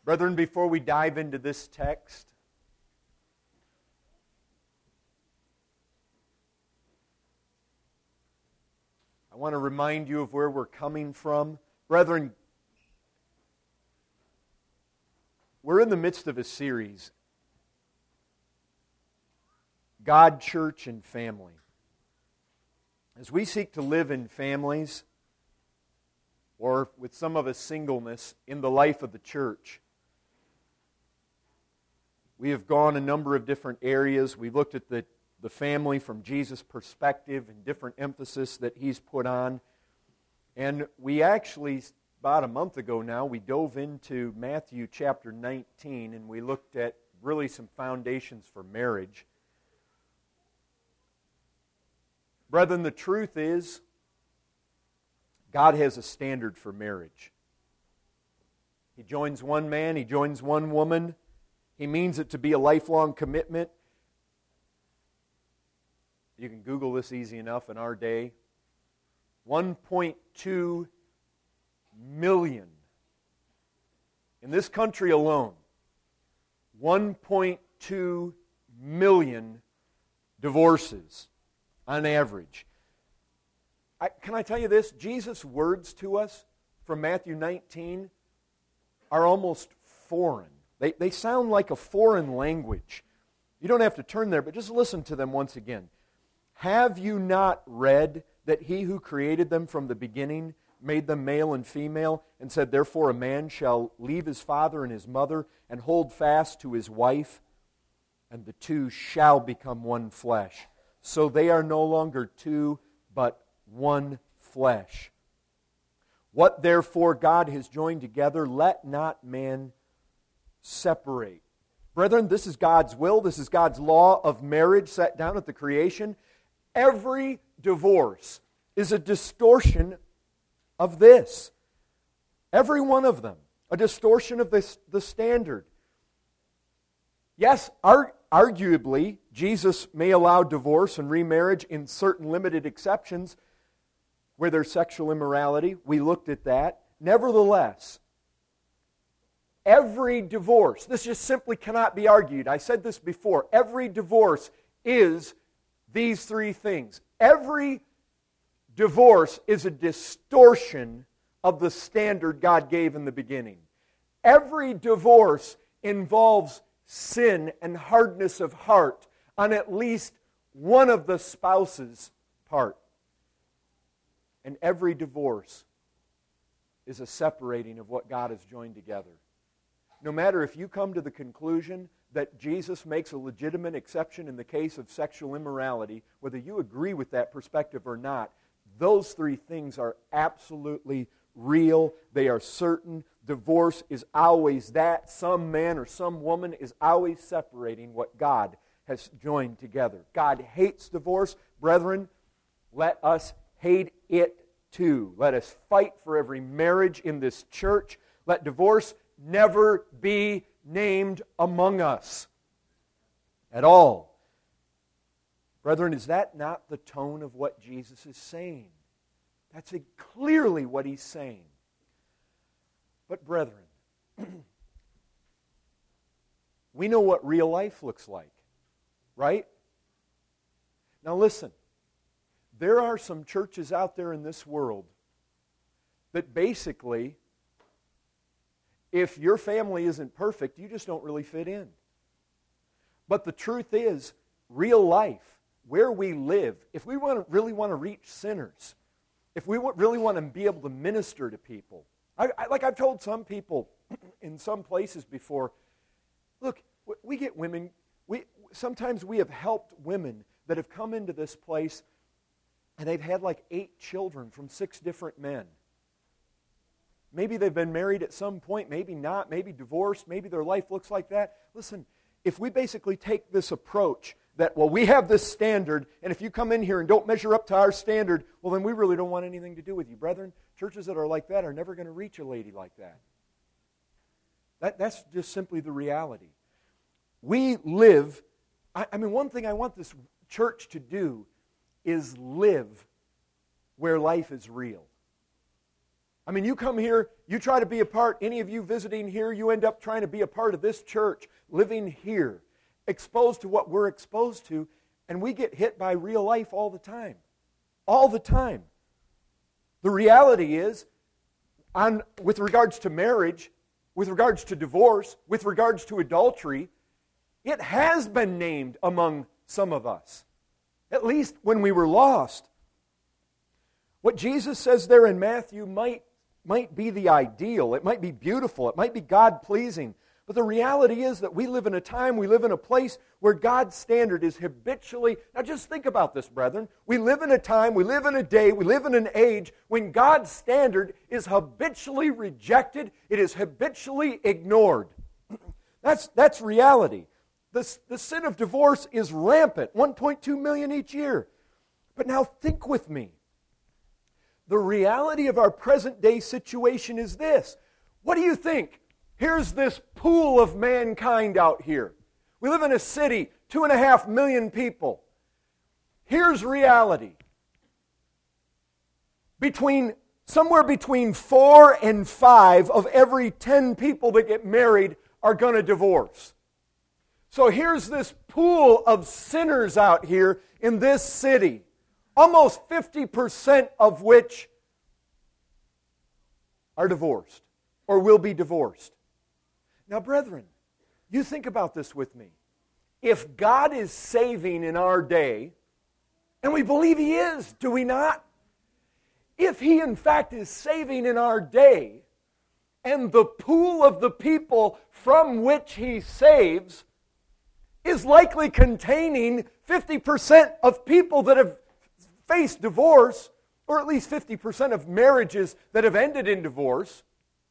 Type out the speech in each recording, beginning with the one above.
Brethren, before we dive into this text, I want to remind you of where we're coming from. Brethren, we're in the midst of a series, God, Church, and Family. As we seek to live in families, or with some of us singleness, in the life of the church, we have gone a number of different areas. We've looked at the family from Jesus' perspective and different emphasis that He's put on. And we actually, about a month ago now, we dove into Matthew chapter 19 and we looked at really some foundations for marriage. Brethren, the truth is, God has a standard for marriage. He joins one man, He joins one woman. He means it to be a lifelong commitment. You can Google this easy enough in our day. 1.2 million. In this country alone, 1.2 million divorces on average. Can I tell you this? Jesus' words to us from Matthew 19 are almost foreign. They sound like a foreign language. You don't have to turn there, but just listen to them once again. Have you not read that He who created them from the beginning made them male and female, and said, therefore a man shall leave his father and his mother and hold fast to his wife, and the two shall become one flesh. So they are no longer two, but one flesh. What therefore God has joined together, let not man separate. Brethren, this is God's will. This is God's law of marriage set down at the creation. Every divorce is a distortion of this. Every one of them. A distortion of the standard. Yes, arguably, Jesus may allow divorce and remarriage in certain limited exceptions where there's sexual immorality. We looked at that. Nevertheless, every divorce, this just simply cannot be argued. I said this before. Every divorce is these three things. Every divorce is a distortion of the standard God gave in the beginning. Every divorce involves sin and hardness of heart on at least one of the spouse's part. And every divorce is a separating of what God has joined together. No matter if you come to the conclusion that Jesus makes a legitimate exception in the case of sexual immorality, whether you agree with that perspective or not, those three things are absolutely real. They are certain. Divorce is always that. Some man or some woman is always separating what God has joined together. God hates divorce. Brethren, let us hate it too. Let us fight for every marriage in this church. Let divorce never be named among us at all. Brethren, is that not the tone of what Jesus is saying? That's clearly what He's saying. But brethren, we know what real life looks like, right? Now listen, there are some churches out there in this world that basically, if your family isn't perfect, you just don't really fit in. But the truth is, real life, where we live, if we really want to reach sinners, if we really want to be able to minister to people, like I've told some people in some places before, look, we get women, sometimes we have helped women that have come into this place and they've had like 8 children from 6 different men. Maybe they've been married at some point, maybe not, maybe divorced, maybe their life looks like that. Listen, if we basically take this approach that, well, we have this standard, and if you come in here and don't measure up to our standard, well, then we really don't want anything to do with you. Brethren, churches that are like that are never going to reach a lady like that. That's just simply the reality. We live, I mean, one thing I want this church to do is live where life is real. I mean, you come here, you try to be a part, any of you visiting here, you end up trying to be a part of this church, living here, exposed to what we're exposed to, and we get hit by real life all the time. All the time. The reality is, with regards to marriage, with regards to divorce, with regards to adultery, it has been named among some of us, at least when we were lost. What Jesus says there in Matthew might be the ideal. It might be beautiful. It might be God-pleasing. But the reality is that we live in a time, we live in a place where God's standard is habitually... Now just think about this, brethren. We live in a time, we live in a day, we live in an age when God's standard is habitually rejected. It is habitually ignored. That's reality. The sin of divorce is rampant, 1.2 million each year. But now think with me. The reality of our present day situation is this. What do you think? Here's this pool of mankind out here. We live in a city, 2.5 million people. Here's reality. Somewhere between 4 and 5 of every 10 people that get married are going to divorce. So here's this pool of sinners out here in this city, almost 50% of which are divorced or will be divorced. Now, brethren, you think about this with me. If God is saving in our day, and we believe He is, do we not? If He in fact is saving in our day, and the pool of the people from which He saves is likely containing 50% of people that have faced divorce, or at least 50% of marriages that have ended in divorce,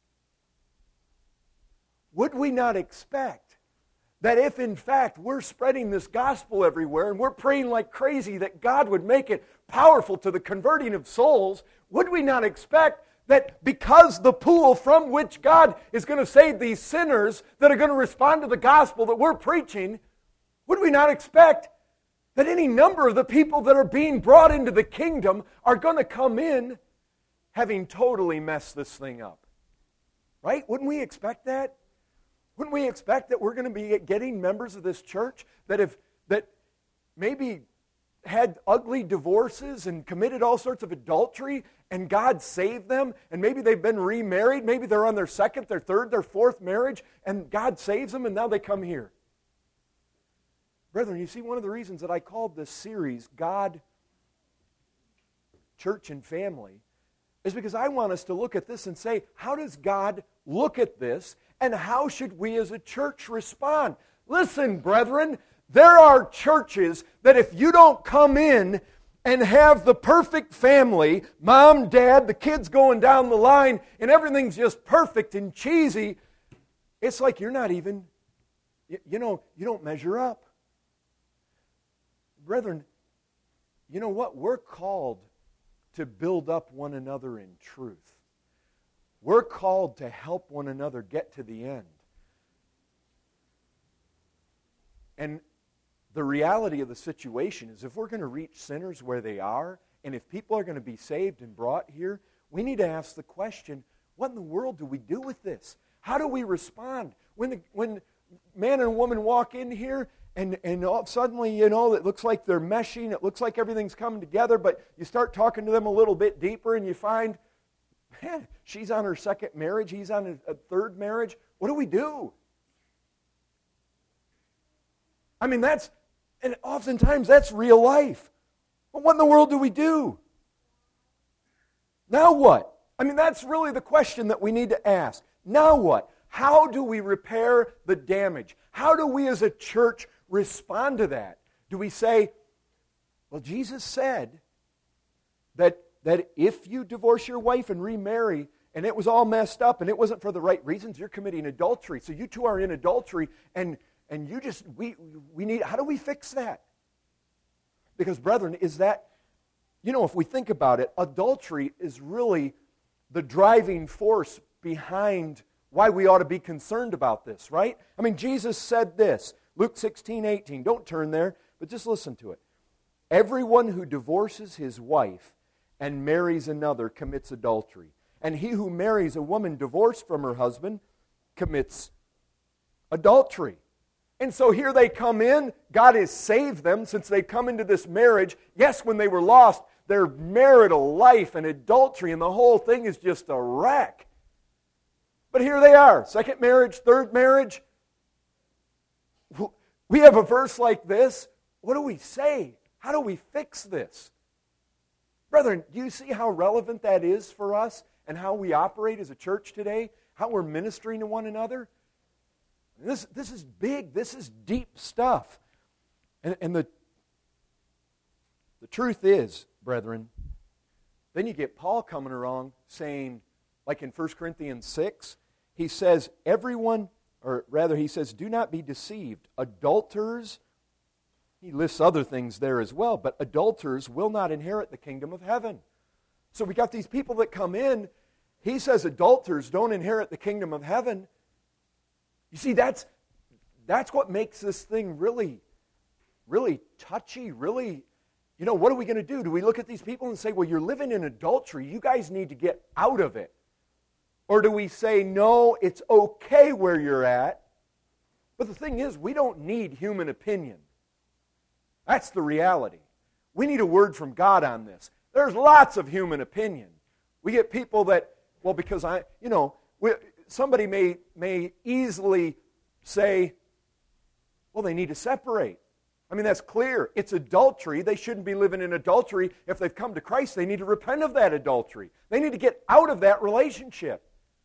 would we not expect that if in fact we're spreading this gospel everywhere and we're praying like crazy that God would make it powerful to the converting of souls, would we not expect that because the pool from which God is going to save these sinners that are going to respond to the gospel that we're preaching, would we not expect that any number of the people that are being brought into the kingdom are going to come in having totally messed this thing up? Right? Wouldn't we expect that? Wouldn't we expect that we're going to be getting members of this church that maybe had ugly divorces and committed all sorts of adultery, and God saved them, and maybe they've been remarried, maybe they're on their second, their third, their fourth marriage, and God saves them, and now they come here. Brethren, you see, one of the reasons that I called this series God, Church, and Family is because I want us to look at this and say, how does God look at this, and how should we as a church respond? Listen, brethren, there are churches that if you don't come in and have the perfect family, mom, dad, the kids going down the line, and everything's just perfect and cheesy, it's like you're not even, you don't measure up. Brethren, you know what? We're called to build up one another in truth. We're called to help one another get to the end. And the reality of the situation is if we're going to reach sinners where they are, and if people are going to be saved and brought here, we need to ask the question, what in the world do we do with this? How do we respond? When man and woman walk in here, and suddenly, it looks like they're meshing, it looks like everything's coming together, but you start talking to them a little bit deeper, and you find, man, she's on her second marriage, he's on a third marriage. What do we do? I mean, and oftentimes that's real life. But what in the world do we do? Now what? I mean, that's really the question that we need to ask. Now what? How do we repair the damage? How do we as a church respond to that? Do we say, well, Jesus said that if you divorce your wife and remarry, and it was all messed up, and it wasn't for the right reasons, you're committing adultery. So you two are in adultery, and you just, we need, how do we fix that? Because, brethren, is that, if we think about it, adultery is really the driving force behind why we ought to be concerned about this, right? I mean, Jesus said this, Luke 16:18. Don't turn there, but just listen to it. Everyone who divorces his wife and marries another commits adultery. And he who marries a woman divorced from her husband commits adultery. And so here they come in. God has saved them since they come into this marriage. Yes, when they were lost, their marital life and adultery and the whole thing is just a wreck. But here they are. Second marriage, third marriage. We have a verse like this. What do we say? How do we fix this? Brethren, do you see how relevant that is for us and how we operate as a church today? How we're ministering to one another? This is big. This is deep stuff. And the truth is, brethren, then you get Paul coming along saying, like in 1 Corinthians 6, he says, he says, do not be deceived. Adulterers, he lists other things there as well, but adulterers will not inherit the kingdom of heaven. So we got these people that come in. He says adulterers don't inherit the kingdom of heaven. You see, that's what makes this thing really, really touchy, really, what are we going to do? Do we look at these people and say, well, you're living in adultery. You guys need to get out of it. Or do we say, no, it's okay where you're at? But the thing is, we don't need human opinion. That's the reality. We need a word from God on this. There's lots of human opinion. We get people that, well, because somebody may easily say, well, they need to separate. I mean, that's clear. It's adultery. They shouldn't be living in adultery. If they've come to Christ, they need to repent of that adultery. They need to get out of that relationship.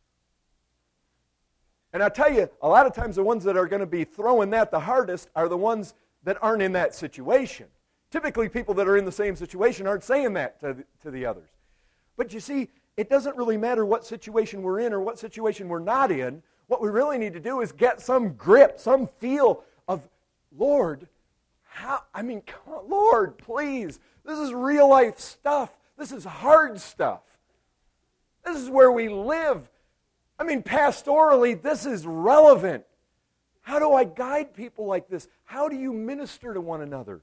And I tell you, a lot of times the ones that are going to be throwing that the hardest are the ones that aren't in that situation. Typically, people that are in the same situation aren't saying that to the others. But you see, it doesn't really matter what situation we're in or what situation we're not in. What we really need to do is get some grip, some feel of, Lord, come on, Lord, please. This is real life stuff. This is hard stuff. This is where we live. Pastorally, this is relevant. How do I guide people like this? How do you minister to one another?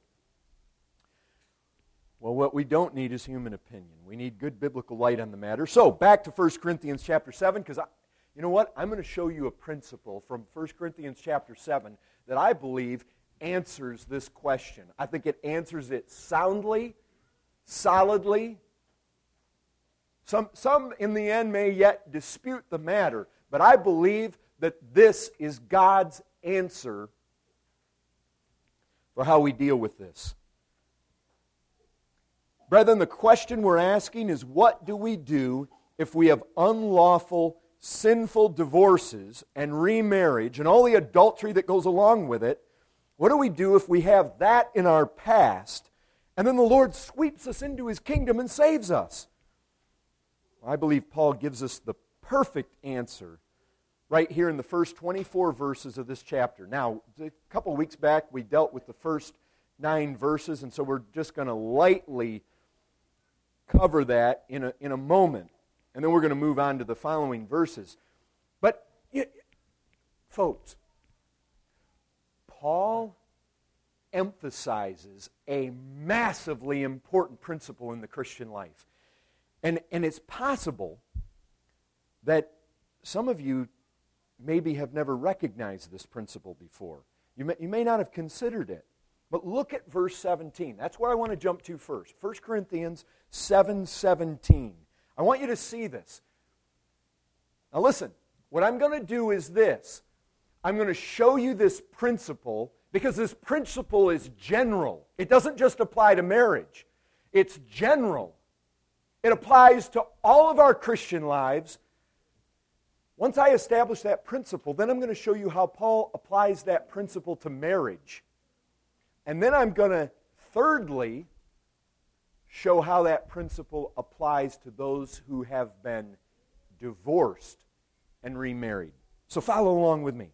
Well, what we don't need is human opinion. We need good biblical light on the matter. So, back to 1 Corinthians chapter 7, because you know what? I'm going to show you a principle from 1 Corinthians chapter 7 that I believe answers this question. I think it answers it soundly, solidly. Some in the end may yet dispute the matter, but I believe that this is God's answer for how we deal with this. Brethren, the question we're asking is, what do we do if we have unlawful, sinful divorces and remarriage and all the adultery that goes along with it? What do we do if we have that in our past and then the Lord sweeps us into His kingdom and saves us? I believe Paul gives us the perfect answer right here in the first 24 verses of this chapter. Now, a couple of weeks back, we dealt with the first 9 verses, and so we're just going to lightly cover that in a moment, and then we're going to move on to the following verses. But, folks, Paul emphasizes a massively important principle in the Christian life. And it's possible that some of you maybe have never recognized this principle before. You may not have considered it. But look at verse 17. That's where I want to jump to first. 1 Corinthians 7:17. I want you to see this. Now listen, what I'm going to do is this. I'm going to show you this principle because this principle is general. It doesn't just apply to marriage. It's general. It applies to all of our Christian lives. Once I establish that principle, then I'm going to show you how Paul applies that principle to marriage. And then I'm going to, thirdly, show how that principle applies to those who have been divorced and remarried. So follow along with me.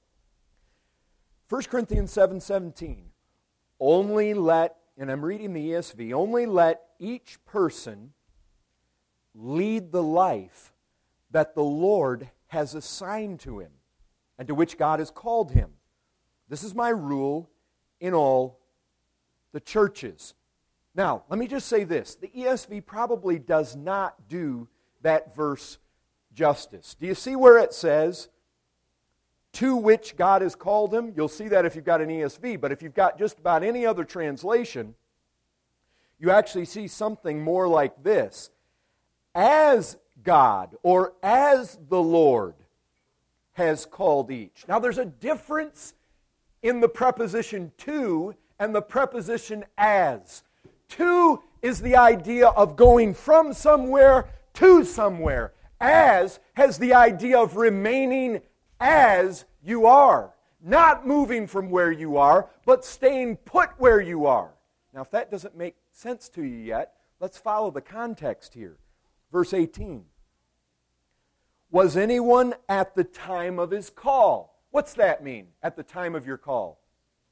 1 Corinthians 7:17. Only let, and I'm reading the ESV, only let each person lead the life that the Lord has assigned to him and to which God has called him. This is my rule in all the churches. Now, let me just say this. The ESV probably does not do that verse justice. Do you see where it says, to which God has called him? You'll see that if you've got an ESV, but if you've got just about any other translation, you actually see something more like this. As God, or as the Lord, has called each. Now there's a difference in the preposition to and the preposition as. To is the idea of going from somewhere to somewhere. As has the idea of remaining as you are. Not moving from where you are, but staying put where you are. Now if that doesn't make sense to you yet, let's follow the context here. Verse 18. Was anyone at the time of his call? What's that mean, at the time of your call?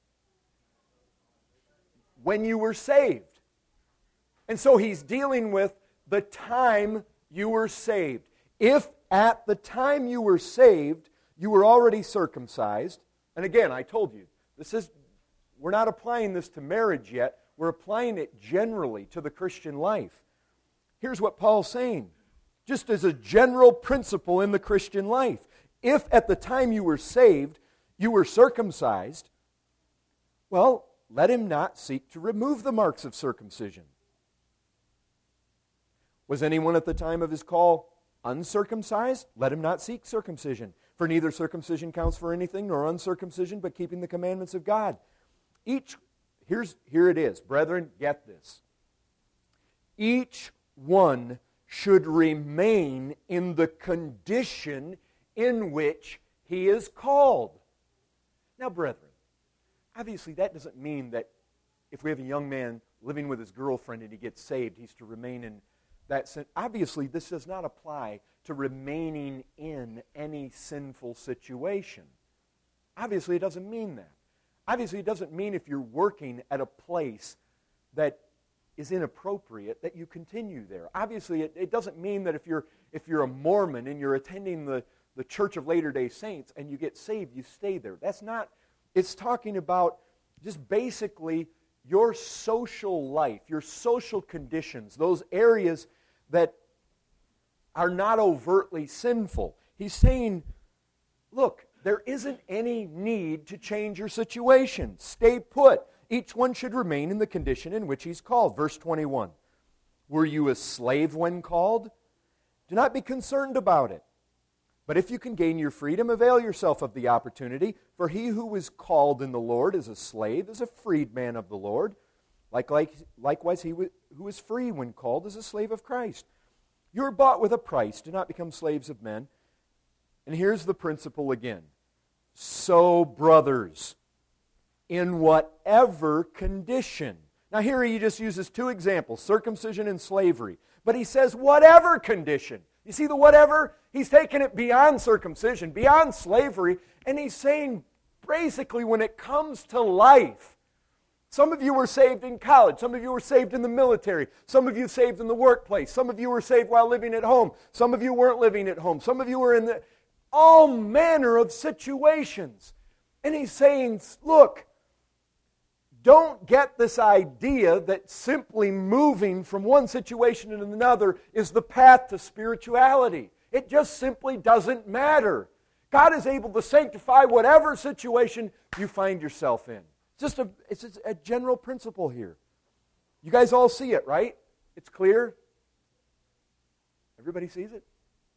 When you were saved. And so he's dealing with the time you were saved. If at the time you were saved, you were already circumcised, and again, I told you, we're not applying this to marriage yet, we're applying it generally to the Christian life. Here's what Paul's saying, just as a general principle in the Christian life. If at the time you were saved, you were circumcised, well, let him not seek to remove the marks of circumcision. Was anyone at the time of his call uncircumcised? Let him not seek circumcision. For neither circumcision counts for anything, nor uncircumcision, but keeping the commandments of God. Here it is. Brethren, get this. Each one should remain in the condition in which he is called. Now, brethren, obviously that doesn't mean that if we have a young man living with his girlfriend and he gets saved, he's to remain in that sin. Obviously, this does not apply to remaining in any sinful situation. Obviously, it doesn't mean that. Obviously, it doesn't mean if you're working at a place that is inappropriate that you continue there. Obviously, it doesn't mean that if you're a Mormon and you're attending the Church of Latter-day Saints and you get saved, you stay there. That's not. It's talking about just basically your social life, your social conditions, those areas that are not overtly sinful. He's saying, look, there isn't any need to change your situation. Stay put. Each one should remain in the condition in which he's called. Verse 21. Were you a slave when called? Do not be concerned about it. But if you can gain your freedom, avail yourself of the opportunity. For he who is called in the Lord as a slave is a freedman of the Lord. Likewise, he who is free when called is a slave of Christ. You are bought with a price. Do not become slaves of men. And here's the principle again. So, brothers, in whatever condition. Now here he just uses two examples, circumcision and slavery. But he says whatever condition. You see the whatever? He's taking it beyond circumcision, beyond slavery, and he's saying basically when it comes to life, some of you were saved in college. Some of you were saved in the military. Some of you saved in the workplace. Some of you were saved while living at home. Some of you weren't living at home. Some of you were in all manner of situations. And he's saying, look, don't get this idea that simply moving from one situation to another is the path to spirituality. It just simply doesn't matter. God is able to sanctify whatever situation you find yourself in. It's just a general principle here. You guys all see it, right? It's clear? Everybody sees it?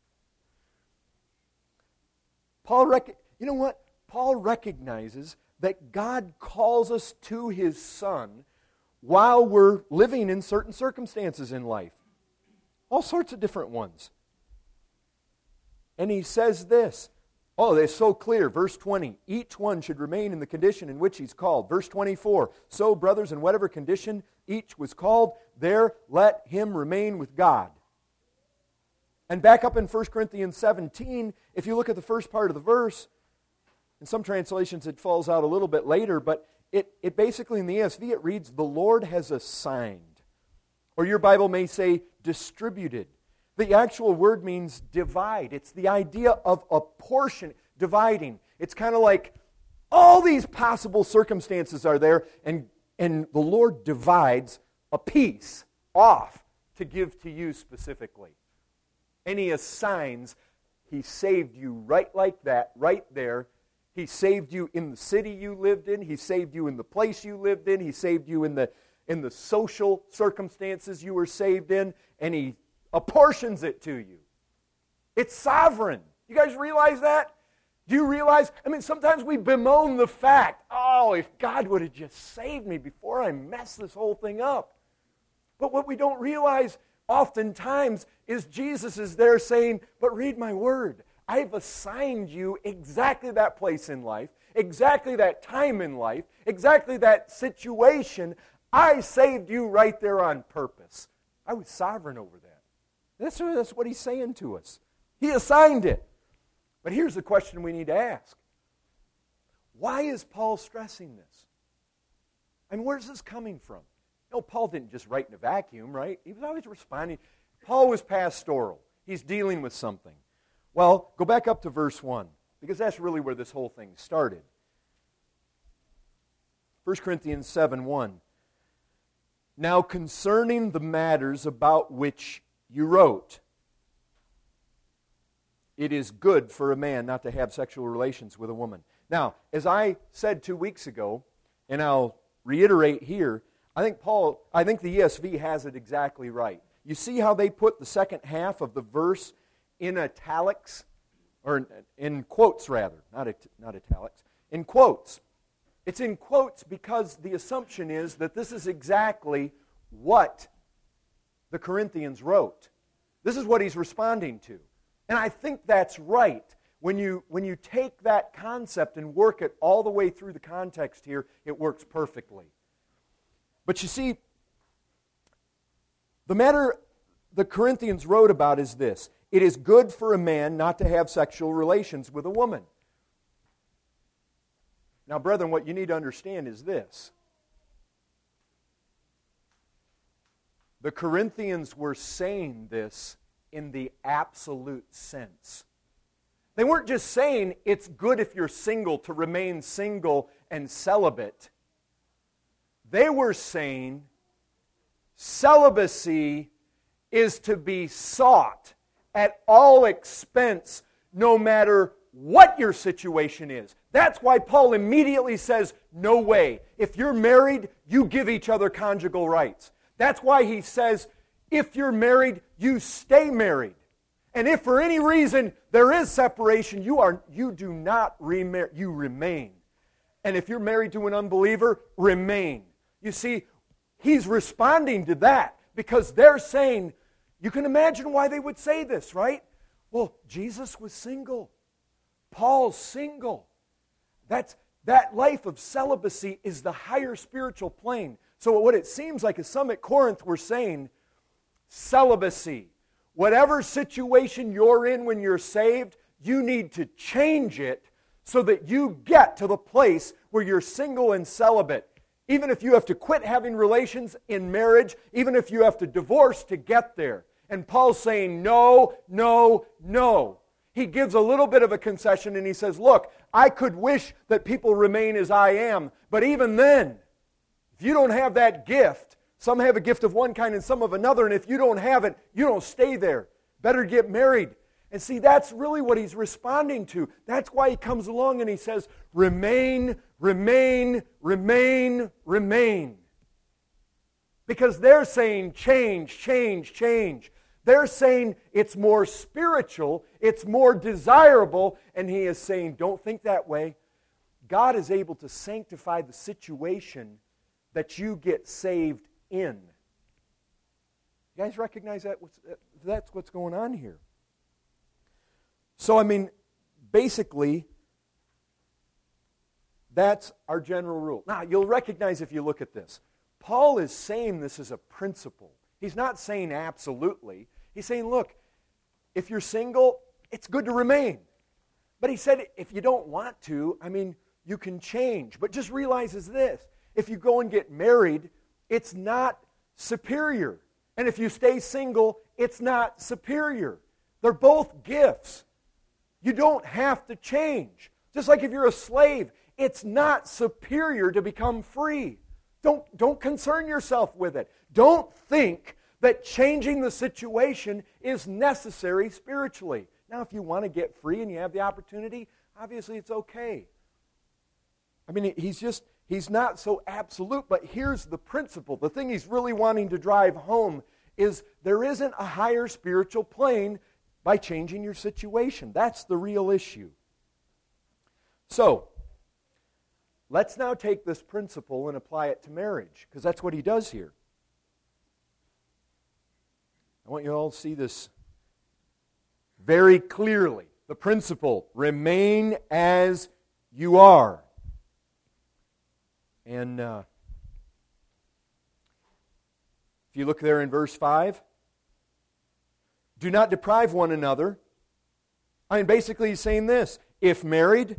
You know what? Paul recognizes that God calls us to His Son while we're living in certain circumstances in life. All sorts of different ones. And he says this. Oh, it's so clear. Verse 20, each one should remain in the condition in which he's called. Verse 24, so brothers, in whatever condition each was called, there let him remain with God. And back up in 1 Corinthians 17, if you look at the first part of the verse, in some translations it falls out a little bit later, but it basically in the ESV it reads, the Lord has assigned. Or your Bible may say distributed. The actual word means divide. It's the idea of a portion, dividing. It's kind of like all these possible circumstances are there, and the Lord divides a piece off to give to you specifically. And He assigns, He saved you right like that, right there. He saved you in the city you lived in. He saved you in the place you lived in. He saved you in the social circumstances you were saved in. And He apportions it to you. It's sovereign. You guys realize that? Do you realize? I mean, sometimes we bemoan the fact, oh, if God would have just saved me before I mess this whole thing up. But what we don't realize oftentimes is Jesus is there saying, but read my word. I've assigned you exactly that place in life, exactly that time in life, exactly that situation. I saved you right there on purpose. I was sovereign over that. That's what He's saying to us. He assigned it. But here's the question we need to ask. Why is Paul stressing this? I mean, where's this coming from? No, Paul didn't just write in a vacuum, right? He was always responding. Paul was pastoral. He's dealing with something. Well, go back up to verse 1, because that's really where this whole thing started. 1 Corinthians 7:1. Now concerning the matters about which you wrote, it is good for a man not to have sexual relations with a woman. Now, as I said 2 weeks ago, and I'll reiterate here, I think the ESV has it exactly right. You see how they put the second half of the verse in italics, or in quotes rather, not italics, in quotes. It's in quotes because the assumption is that this is exactly what the Corinthians wrote. This is what he's responding to. And I think that's right. When you take that concept and work it all the way through the context here, it works perfectly. But you see, the matter the Corinthians wrote about is this. It is good for a man not to have sexual relations with a woman. Now, brethren, what you need to understand is this. The Corinthians were saying this in the absolute sense. They weren't just saying it's good if you're single to remain single and celibate. They were saying celibacy is to be sought at all expense, no matter what your situation is. That's why Paul immediately says, no way. If you're married, you give each other conjugal rights. That's why he says, if you're married, you stay married. And if for any reason there is separation, you do not remarry, you remain. And if you're married to an unbeliever, remain. You see, he's responding to that because they're saying, you can imagine why they would say this, right? Well, Jesus was single. Paul's single. That life of celibacy is the higher spiritual plane. So what it seems like is some at Corinth were saying, celibacy. Whatever situation you're in when you're saved, you need to change it so that you get to the place where you're single and celibate. Even if you have to quit having relations in marriage, even if you have to divorce to get there. And Paul's saying, no, no, no. He gives a little bit of a concession and he says, look, I could wish that people remain as I am, but even then, if you don't have that gift, some have a gift of one kind and some of another, and if you don't have it, you don't stay there. Better get married. And see, that's really what he's responding to. That's why he comes along and he says, remain, remain, remain, remain. Because they're saying change, change, change. They're saying it's more spiritual, it's more desirable, and he is saying, don't think that way. God is able to sanctify the situation that you get saved in. You guys recognize that? That's what's going on here. So, I mean, basically, that's our general rule. Now, you'll recognize if you look at this, Paul is saying this as a principle. He's not saying absolutely. He's saying, look, if you're single, it's good to remain. But he said, if you don't want to, I mean, you can change. But just realize this, if you go and get married, it's not superior. And if you stay single, it's not superior. They're both gifts. You don't have to change. Just like if you're a slave, it's not superior to become free. Don't concern yourself with it. Don't think that changing the situation is necessary spiritually. Now, if you want to get free and you have the opportunity, obviously it's okay. I mean, he's not so absolute, but here's the principle. The thing he's really wanting to drive home is there isn't a higher spiritual plane by changing your situation. That's the real issue. So, let's now take this principle and apply it to marriage, because that's what he does here. I want you all to see this very clearly. The principle, remain as you are. And if you look there in verse 5, do not deprive one another. I mean, basically he's saying this: if married,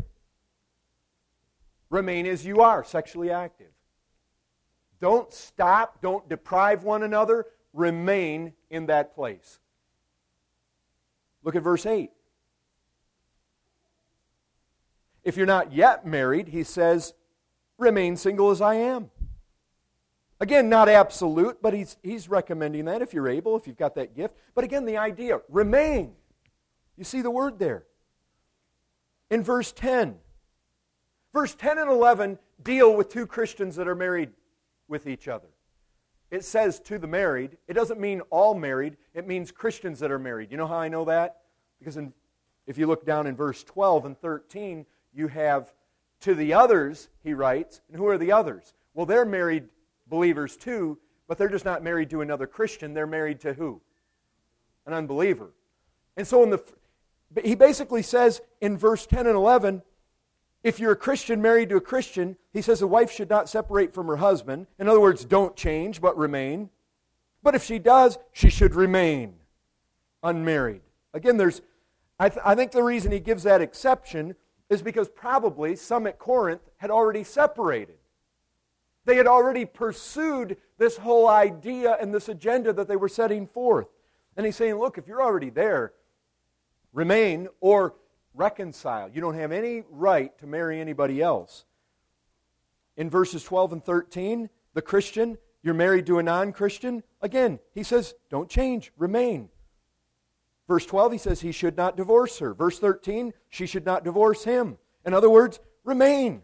remain as you are, sexually active. Don't stop, don't deprive one another, remain in that place. Look at verse 8. If you're not yet married, he says, remain single as I am. Again, not absolute, but he's recommending that if you're able, if you've got that gift. But again, the idea, remain. You see the word there. In verse 10. Verse 10 and 11 deal with two Christians that are married with each other. It says to the married. It doesn't mean all married. It means Christians that are married. You know how I know that? Because if you look down in verse 12 and 13, you have to the others, he writes. And who are the others? Well, they're married believers too, but they're just not married to another Christian. They're married to who? An unbeliever. And so he basically says in verse 10 and 11, if you're a Christian married to a Christian, he says a wife should not separate from her husband. In other words, don't change, but remain. But if she does, she should remain unmarried. Again, I think the reason he gives that exception is because probably some at Corinth had already separated. They had already pursued this whole idea and this agenda that they were setting forth. And he's saying, look, if you're already there, remain or reconcile. You don't have any right to marry anybody else. In verses 12 and 13, the Christian, you're married to a non-Christian. Again, he says, don't change, remain. Verse 12, he says he should not divorce her. Verse 13, she should not divorce him. In other words, remain.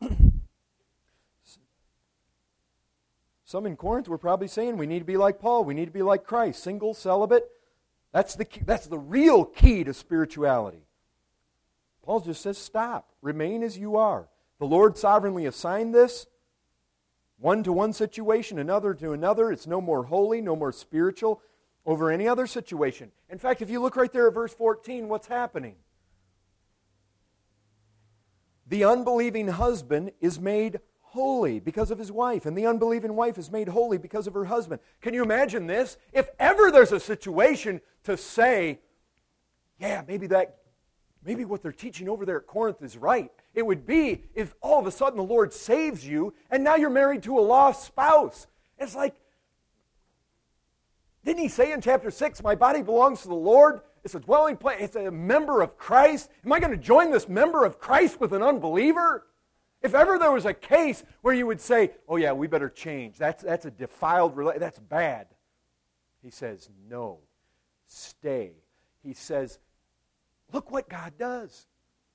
Some in Corinth were probably saying we need to be like Paul, we need to be like Christ, single, celibate. That's the real key to spirituality. Paul just says stop, remain as you are. The Lord sovereignly assigned this, one to one situation, another to another. It's no more holy, no more spiritual over any other situation. In fact, if you look right there at verse 14, what's happening? The unbelieving husband is made holy because of his wife, and the unbelieving wife is made holy because of her husband. Can you imagine this? If ever there's a situation to say, yeah, maybe what they're teaching over there at Corinth is right, it would be if all of a sudden the Lord saves you, and now you're married to a lost spouse. It's like, didn't he say in chapter 6, my body belongs to the Lord? It's a dwelling place. It's a member of Christ. Am I going to join this member of Christ with an unbeliever? If ever there was a case where you would say, oh yeah, we better change. That's a defiled relationship. That's bad. He says, no. Stay. He says, look what God does.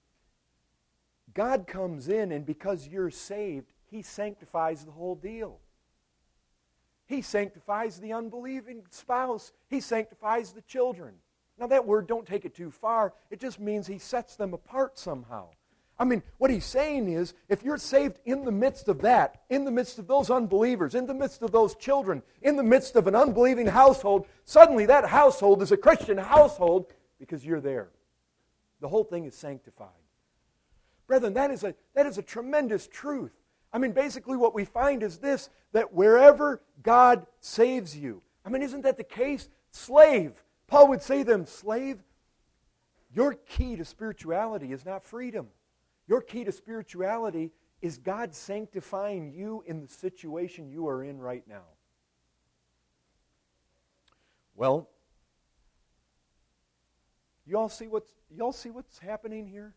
God comes in, and because you're saved, He sanctifies the whole deal. He sanctifies the unbelieving spouse. He sanctifies the children. Now that word, don't take it too far. It just means He sets them apart somehow. I mean, what He's saying is, if you're saved in the midst of that, in the midst of those unbelievers, in the midst of those children, in the midst of an unbelieving household, suddenly that household is a Christian household because you're there. The whole thing is sanctified. Brethren, that is a tremendous truth. I mean, basically what we find is this, that wherever God saves you, I mean, isn't that the case? Slave. Paul would say to them, slave, your key to spirituality is not freedom. Your key to spirituality is God sanctifying you in the situation you are in right now. Well, you all see what's happening here?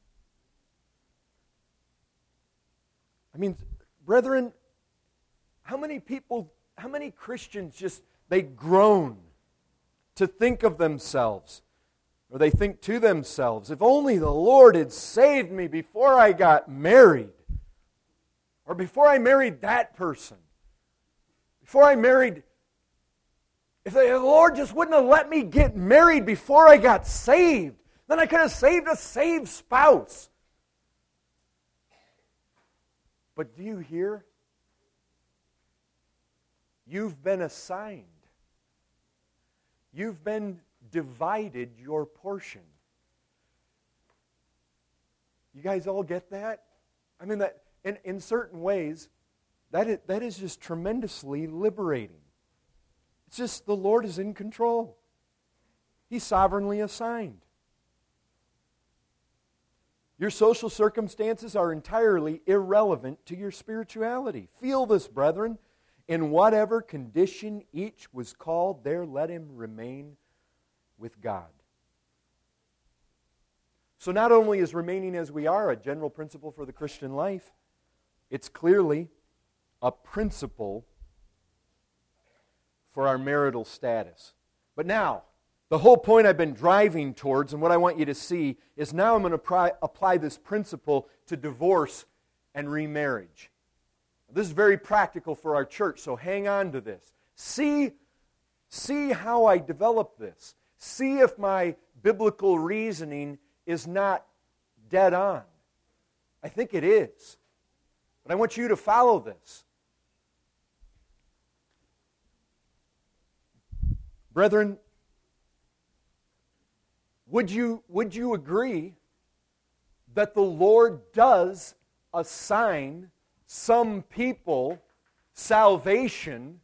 I mean, brethren, how many Christians just they groan to think of themselves, or they think to themselves, if only the Lord had saved me before I got married, or before I married that person, before I married, if the Lord just wouldn't have let me get married before I got saved, then I could have saved a saved spouse. But do you hear? You've been assigned. You've been divided your portion. You guys all get that? I mean, that in certain ways, that is just tremendously liberating. It's just the Lord is in control. He's sovereignly assigned. Your social circumstances are entirely irrelevant to your spirituality. Feel this, brethren. In whatever condition each was called, there let him remain with God. So not only is remaining as we are a general principle for the Christian life, it's clearly a principle for our marital status. But now, the whole point I've been driving towards and what I want you to see is now I'm going to apply this principle to divorce and remarriage. This is very practical for our church, so hang on to this. See how I develop this. See if my biblical reasoning is not dead on. I think it is. But I want you to follow this. Brethren, would you agree that the Lord does assign some people salvation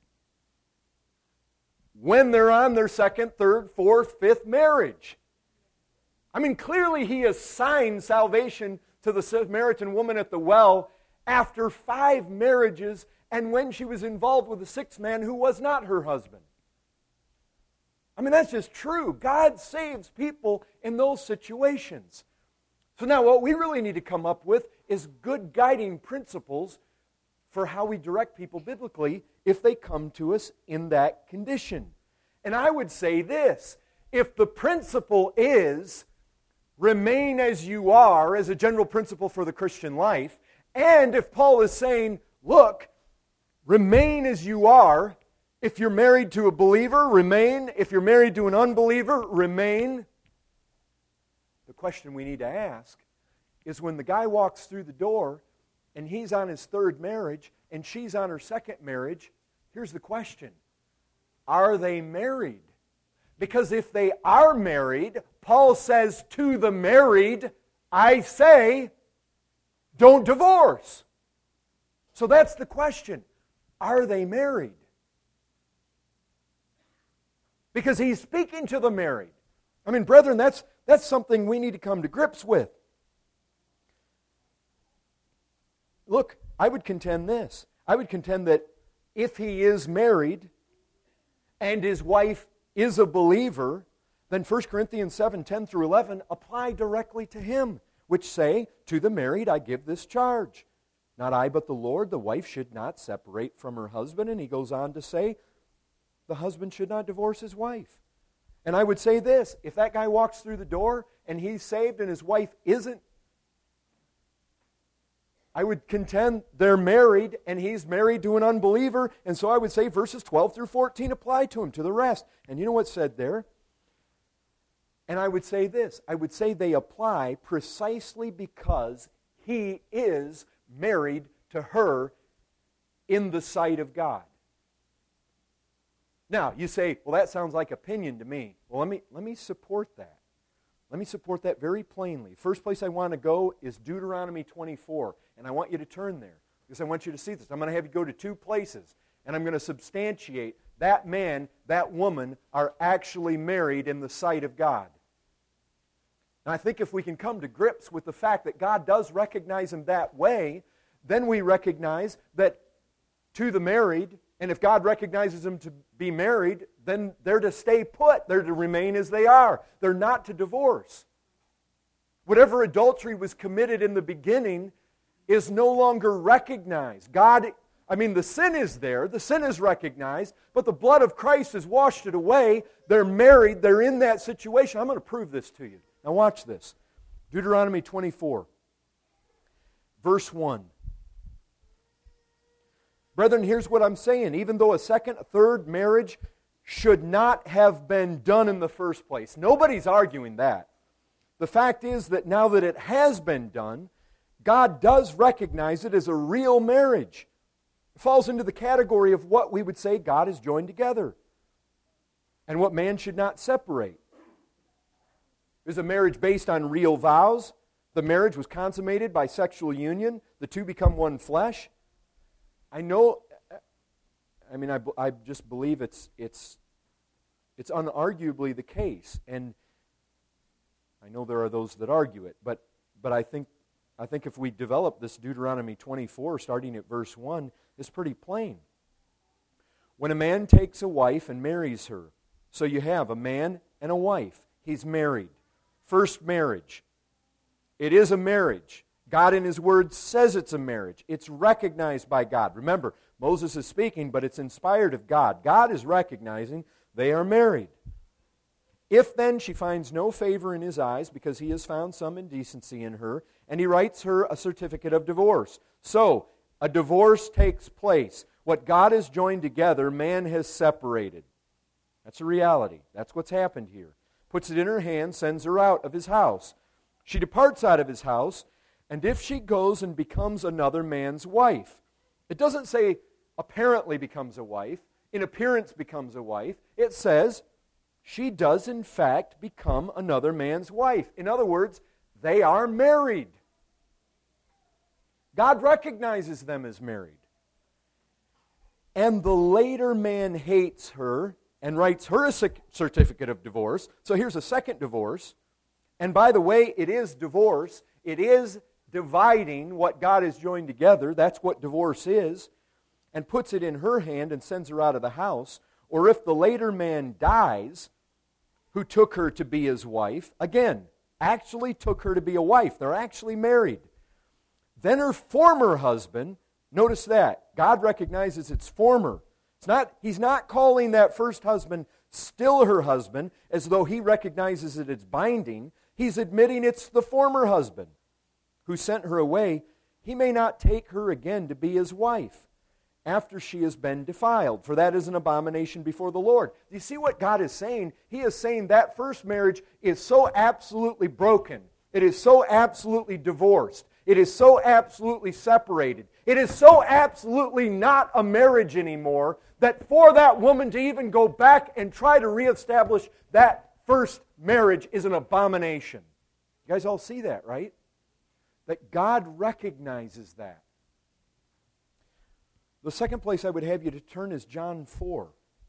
when they're on their second, third, fourth, fifth marriage? I mean, clearly He assigned salvation to the Samaritan woman at the well after 5 marriages and when she was involved with a 6th man who was not her husband. I mean, that's just true. God saves people in those situations. So now what we really need to come up with is good guiding principles for how we direct people biblically if they come to us in that condition. And I would say this, if the principle is remain as you are as a general principle for the Christian life, and if Paul is saying, look, remain as you are, if you're married to a believer, remain. If you're married to an unbeliever, remain. The question we need to ask is when the guy walks through the door and he's on his 3rd marriage and she's on her 2nd marriage, here's the question. Are they married? Because if they are married, Paul says to the married, I say, don't divorce. So that's the question. Are they married? Because he's speaking to the married. I mean, brethren, that's something we need to come to grips with. Look, I would contend this. I would contend that if he is married and his wife is a believer, then 1 Corinthians 7:10 through 11 apply directly to him, which say, to the married I give this charge. Not I, but the Lord. The wife should not separate from her husband. And he goes on to say, the husband should not divorce his wife. And I would say this, if that guy walks through the door and he's saved and his wife isn't, I would contend they're married and he's married to an unbeliever, and so I would say verses 12 through 14 apply to him, to the rest. And you know what's said there? And I would say this, I would say they apply precisely because he is married to her in the sight of God. Now, you say, well, that sounds like opinion to me. Well, let me support that. Let me support that very plainly. First place I want to go is Deuteronomy 24, and I want you to turn there because I want you to see this. I'm going to have you go to 2 places, and I'm going to substantiate that man, that woman are actually married in the sight of God. And I think if we can come to grips with the fact that God does recognize them that way, then we recognize that to the married, and if God recognizes them to be married, then they're to stay put. They're to remain as they are. They're not to divorce. Whatever adultery was committed in the beginning is no longer recognized. God I mean, the sin is there, the sin is recognized, but the blood of Christ has washed it away. They're married, they're in that situation. I'm going to prove this to you. Now watch this. Deuteronomy 24, verse 1. Brethren, here's what I'm saying. Even though a second, a third marriage should not have been done in the first place. Nobody's arguing that. The fact is that now that it has been done, God does recognize it as a real marriage. It falls into the category of what we would say God has joined together and what man should not separate. It was a marriage based on real vows. The marriage was consummated by sexual union. The two become one flesh. I just believe it's unarguably the case, and I know there are those that argue it, but I think if we develop this Deuteronomy 24, starting at verse 1, it's pretty plain. When a man takes a wife and marries her, so you have a man and a wife, he's married. First marriage. It is a marriage. God in His Word says it's a marriage. It's recognized by God. Remember, Moses is speaking, but it's inspired of God. God is recognizing they are married. If then she finds no favor in his eyes because he has found some indecency in her, and he writes her a certificate of divorce. So, a divorce takes place. What God has joined together, man has separated. That's a reality. That's what's happened here. Puts it in her hand, sends her out of his house. She departs out of his house, and if she goes and becomes another man's wife, it doesn't say apparently becomes a wife, in appearance becomes a wife. It says she does in fact become another man's wife. In other words, they are married. God recognizes them as married. And the later man hates her and writes her a certificate of divorce. So here's a second divorce. And by the way, it is divorce. It is dividing what God has joined together. That's what divorce is. And puts it in her hand and sends her out of the house. Or if the later man dies, who took her to be his wife, again, actually took her to be a wife. They're actually married. Then her former husband, notice that, God recognizes it's former. He's not calling that first husband still her husband as though he recognizes that it's binding. He's admitting it's the former husband who sent her away. He may not take her again to be his wife after she has been defiled, for that is an abomination before the Lord. Do you see what God is saying? He is saying that first marriage is so absolutely broken. It is so absolutely divorced. It is so absolutely separated. It is so absolutely not a marriage anymore that for that woman to even go back and try to reestablish that first marriage is an abomination. You guys all see that, right? That God recognizes that. The second place I would have you to turn is John 4.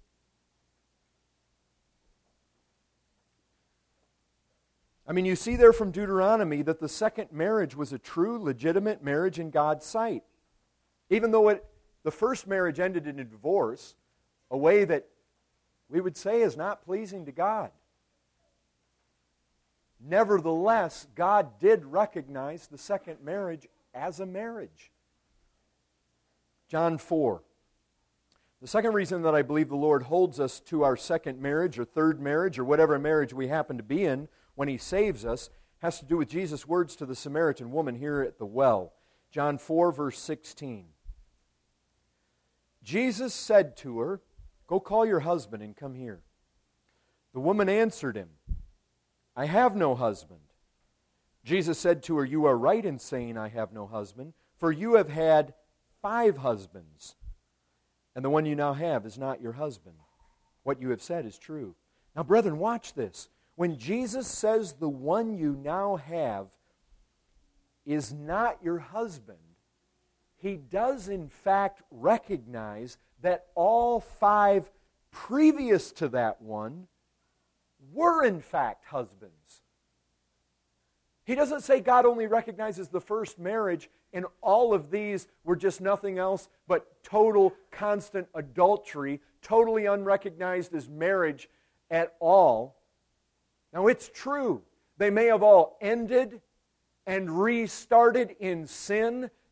I mean, you see there from Deuteronomy that the second marriage was a true, legitimate marriage in God's sight. Even though the first marriage ended in a divorce, a way that we would say is not pleasing to God. Nevertheless, God did recognize the second marriage as a marriage. John 4. The second reason that I believe the Lord holds us to our second marriage or third marriage or whatever marriage we happen to be in when He saves us has to do with Jesus' words to the Samaritan woman here at the well. John 4, verse 16. Jesus said to her, "Go call your husband and come here." The woman answered Him, "I have no husband." Jesus said to her, "You are right in saying, 'I have no husband,' for you have had 5 husbands, and the one you now have is not your husband. What you have said is true." Now, brethren, watch this. When Jesus says the one you now have is not your husband, He does in fact recognize that all 5 previous to that one were in fact husbands. He doesn't say God only recognizes the first marriage and all of these were just nothing else but total, constant adultery, totally unrecognized as marriage at all. Now it's true, they may have all ended and restarted in sin,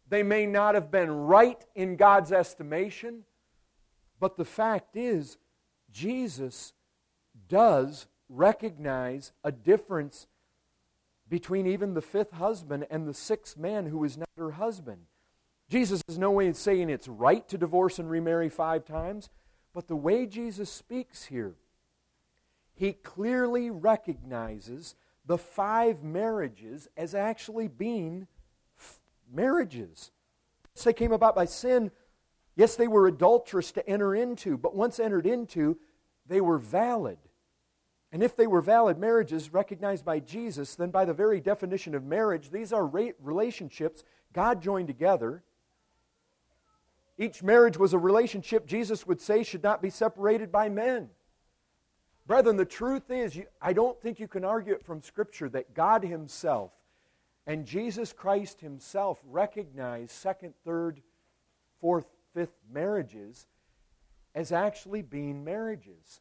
They may not have been right in God's estimation, but the fact is, Jesus does recognize a difference between even the fifth husband and the sixth man who is not her husband. Jesus is no way saying it's right to divorce and remarry 5 times, but the way Jesus speaks here, He clearly recognizes the 5 marriages as actually being marriages. Yes, they came about by sin. Yes, they were adulterous to enter into, but once entered into, they were valid. And if they were valid marriages recognized by Jesus, then by the very definition of marriage, these are relationships God joined together. Each marriage was a relationship Jesus would say should not be separated by men. Brethren, the truth is, I don't think you can argue it from Scripture that God Himself and Jesus Christ Himself recognized second, third, fourth, fifth marriages as actually being marriages.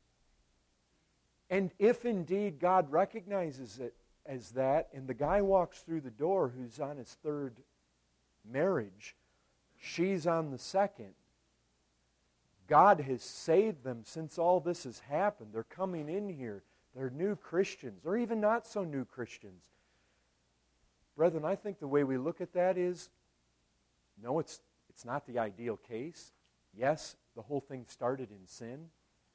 And if indeed God recognizes it as that, and the guy walks through the door who's on his third marriage, she's on the second, God has saved them since all this has happened. They're coming in here. They're new Christians, or even not so new Christians. Brethren, I think the way we look at that is, no, it's not the ideal case. Yes, the whole thing started in sin.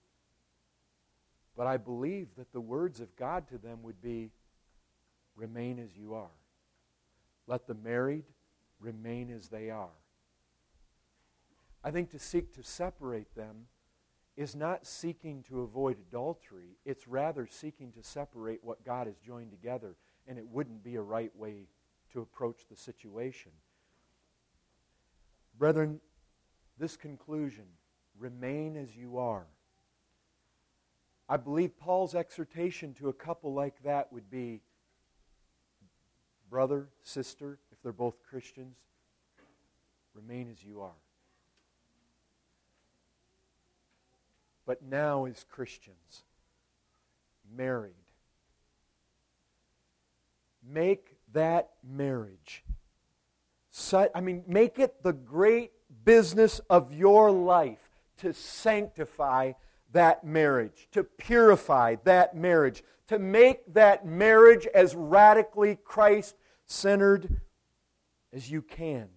But I believe that the words of God to them would be, remain as you are. Let the married remain as they are. I think to seek to separate them is not seeking to avoid adultery. It's rather seeking to separate what God has joined together, and it wouldn't be a right way to approach the situation. Brethren, this conclusion, remain as you are. I believe Paul's exhortation to a couple like that would be, brother, sister, if they're both Christians, remain as you are. But now as Christians, married, make that marriage, make it the great business of your life to sanctify that marriage, to purify that marriage, to make that marriage as radically Christ-centered as you can.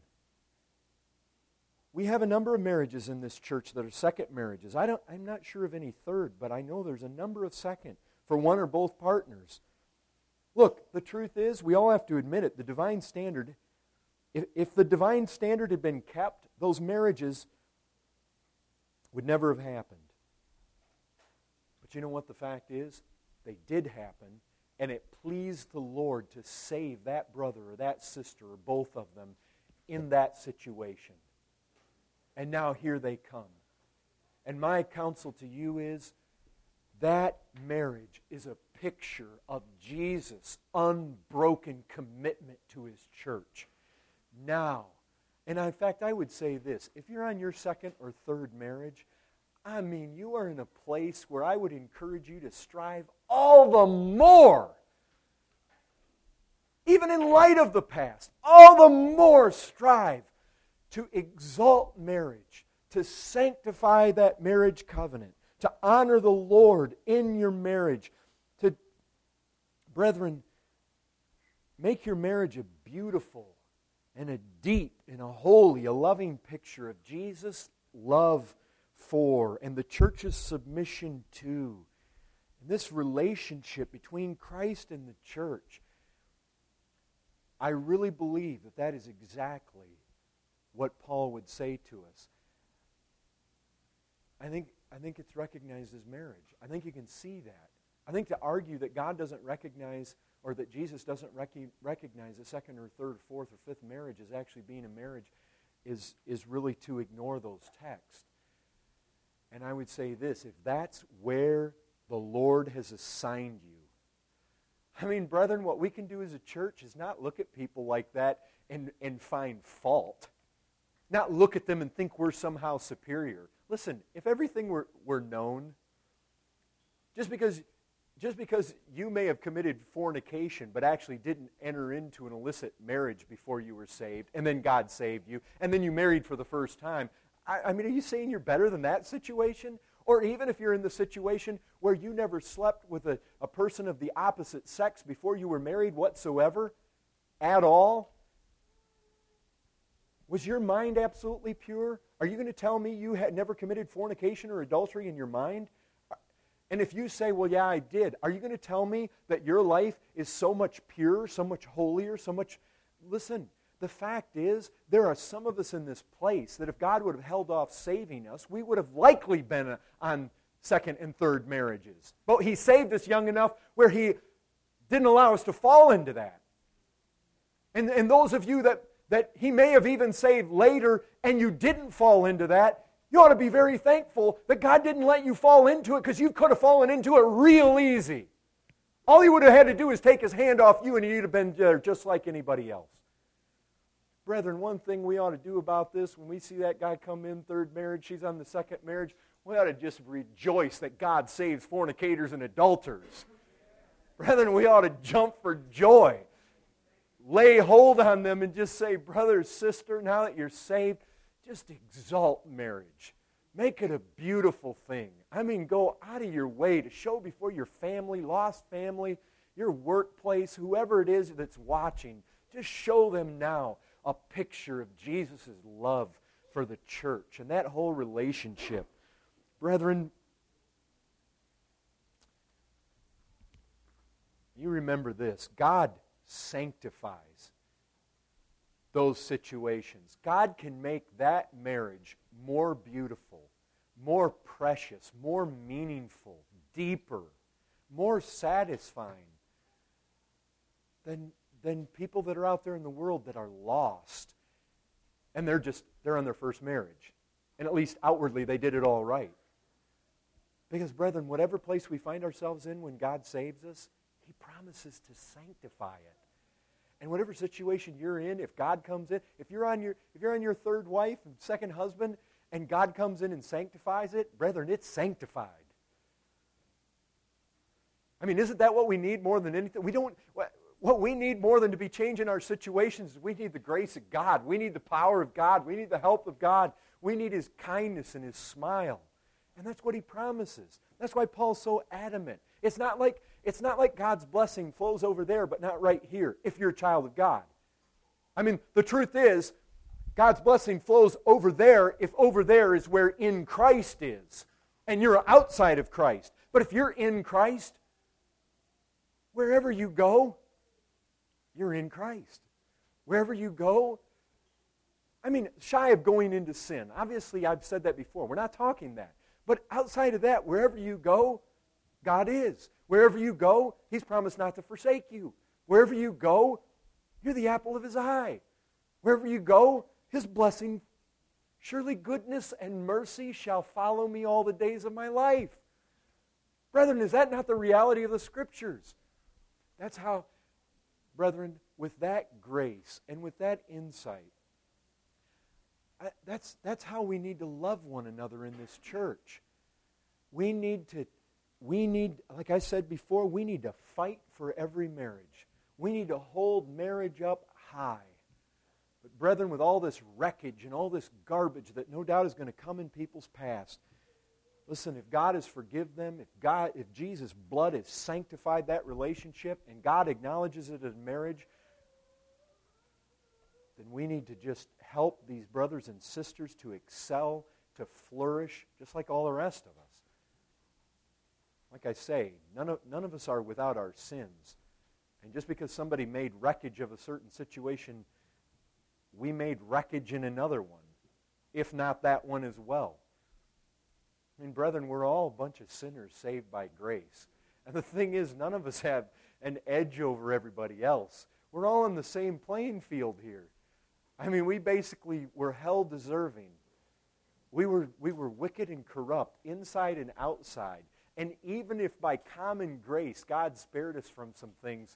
We have a number of marriages in this church that are second marriages. I'm not sure of any third, but I know there's a number of second for one or both partners. Look, the truth is, we all have to admit it, the divine standard, if the divine standard had been kept, those marriages would never have happened. But you know what the fact is? They did happen, and it pleased the Lord to save that brother or that sister or both of them in that situation. And now here they come. And my counsel to you is, that marriage is a picture of Jesus' unbroken commitment to His church. Now, and in fact, I would say this, if you're on your second or third marriage, you are in a place where I would encourage you to strive all the more, even in light of the past, all the more strive to exalt marriage, to sanctify that marriage covenant, to honor the Lord in your marriage, to, brethren, make your marriage a beautiful and a deep and a holy, a loving picture of Jesus' love for and the church's submission to. And this relationship between Christ and the church, I really believe that that is exactly what Paul would say to us. I think it's recognized as marriage. I think you can see that. I think to argue that God doesn't recognize or that Jesus doesn't recognize a second or third, fourth, or fifth marriage as actually being a marriage is really to ignore those texts. And I would say this, if that's where the Lord has assigned you, brethren, what we can do as a church is not look at people like that and find fault. Not look at them and think we're somehow superior. Listen, if everything were known, just because just because you may have committed fornication but actually didn't enter into an illicit marriage before you were saved, and then God saved you, and then you married for the first time, I mean, are you saying you're better than that situation? Or even if you're in the situation where you never slept with a person of the opposite sex before you were married whatsoever, at all? Was your mind absolutely pure? Are you going to tell me you had never committed fornication or adultery in your mind? And if you say, well, yeah, I did, are you going to tell me that your life is so much purer, so much holier, so much... Listen, the fact is, there are some of us in this place that if God would have held off saving us, we would have likely been on second and third marriages. But He saved us young enough where He didn't allow us to fall into that. And those of you that He may have even saved later and you didn't fall into that, you ought to be very thankful that God didn't let you fall into it, because you could have fallen into it real easy. All He would have had to do is take His hand off you and you'd have been there just like anybody else. Brethren, one thing we ought to do about this, when we see that guy come in, third marriage, she's on the second marriage, we ought to just rejoice that God saves fornicators and adulterers. Brethren, we ought to jump for joy. Lay hold on them and just say, brother, sister, now that you're saved, just exalt marriage. Make it a beautiful thing. I mean, go out of your way to show before your family, lost family, your workplace, whoever it is that's watching, just show them now a picture of Jesus' love for the church and that whole relationship. Brethren, you remember this. God sanctifies those situations. God can make that marriage more beautiful, more precious, more meaningful, deeper, more satisfying than people that are out there in the world that are lost. And they're on their first marriage. And at least outwardly they did it all right. Because, brethren, whatever place we find ourselves in when God saves us, He promises to sanctify it. And whatever situation you're in, if God comes in, if you're on your third wife and second husband, and God comes in and sanctifies it, brethren, it's sanctified. I mean, isn't that what we need more than anything? What we need more than to be changing our situations is we need the grace of God. We need the power of God. We need the help of God. We need His kindness and His smile. And that's what He promises. That's why Paul's so adamant. It's not like God's blessing flows over there but not right here if you're a child of God. I mean, the truth is, God's blessing flows over there if over there is where in Christ is. And you're outside of Christ. But if you're in Christ, wherever you go, you're in Christ. Wherever you go, I mean, shy of going into sin. Obviously, I've said that before. We're not talking that. But outside of that, wherever you go, God is. Wherever you go, He's promised not to forsake you. Wherever you go, you're the apple of His eye. Wherever you go, His blessing, surely goodness and mercy shall follow me all the days of my life. Brethren, is that not the reality of the Scriptures? That's how, brethren, with that grace and with that insight, that's how we need to love one another in this church. We need, like I said before, we need to fight for every marriage. We need to hold marriage up high. But brethren, with all this wreckage and all this garbage that no doubt is going to come in people's past, listen, if God has forgiven them, if Jesus' blood has sanctified that relationship and God acknowledges it as marriage, then we need to just help these brothers and sisters to excel, to flourish, just like all the rest of us. Like I say, none of us are without our sins. And just because somebody made wreckage of a certain situation, we made wreckage in another one, if not that one as well. I mean, brethren, we're all a bunch of sinners saved by grace. And the thing is, none of us have an edge over everybody else. We're all in the same playing field here. I mean, we basically were hell deserving. We were wicked and corrupt, inside and outside. And even if by common grace God spared us from some things,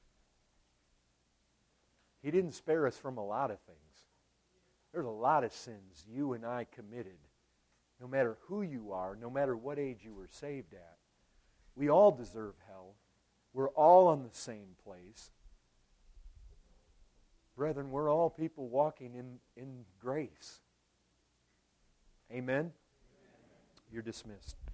He didn't spare us from a lot of things. There's a lot of sins you and I committed, no matter who you are, no matter what age you were saved at. We all deserve hell. We're all on the same place. Brethren, we're all people walking in grace. Amen? You're dismissed.